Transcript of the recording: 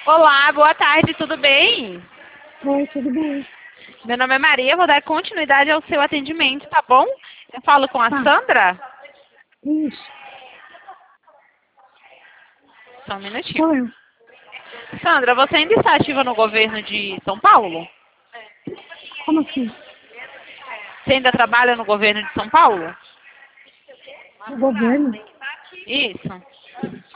Olá, boa tarde, tudo bem? Oi, tudo bem? Meu nome é Maria, vou dar continuidade ao seu atendimento, tá bom? Eu falo com a Tá, Sandra? isso, Só um minutinho. sou eu. Sandra, você ainda está ativa no governo de São Paulo? Como assim? Você ainda trabalha no governo de São Paulo? O governo? Isso.